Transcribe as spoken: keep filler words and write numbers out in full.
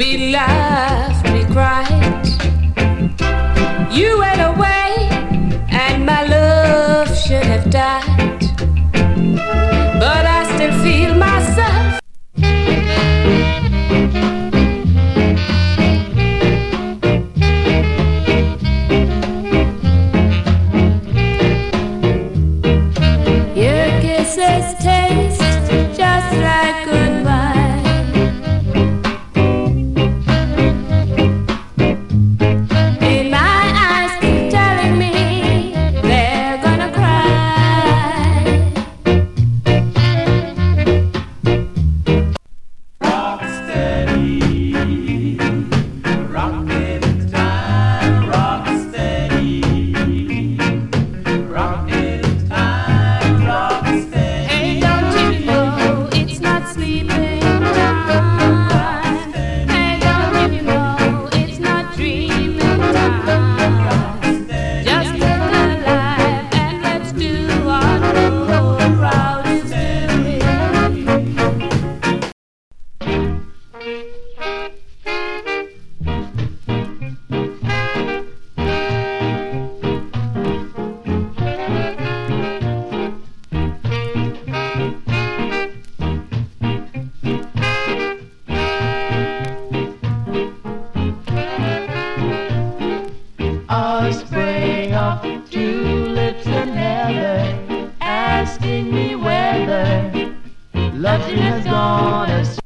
We laughed, we cried. You went away, and my love should have died. But I still feel myself. Your kisses taste just like good wine. In my eyes keep telling me they're gonna cry. Rock steady, rockin' time, rock steady, rockin' time, rock steady. Hey, don't you know it's not sleeping time? Hey, don't you know it's not dreaming time? Just live the life and let's do what the whole crowd is doing. A spray of tulips and heather, asking me whether love has gone astray.